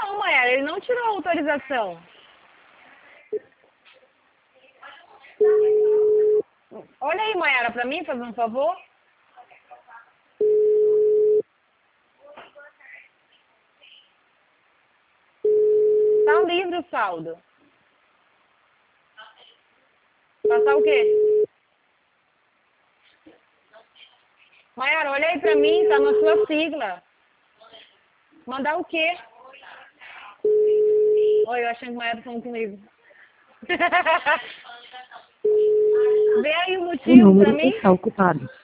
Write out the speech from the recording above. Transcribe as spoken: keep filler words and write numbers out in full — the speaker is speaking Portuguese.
não, Mayara, ele não tirou a autorização. Olha aí, Mayara, pra mim, faz um favor. Tá livre o saldo. Passar o quê? Mayara, olha aí pra mim, tá na sua sigla. Mandar o quê? Oi, eu achando que Mayara tá falando comigo. Vê aí o O motivo pra número mim. está ocupado.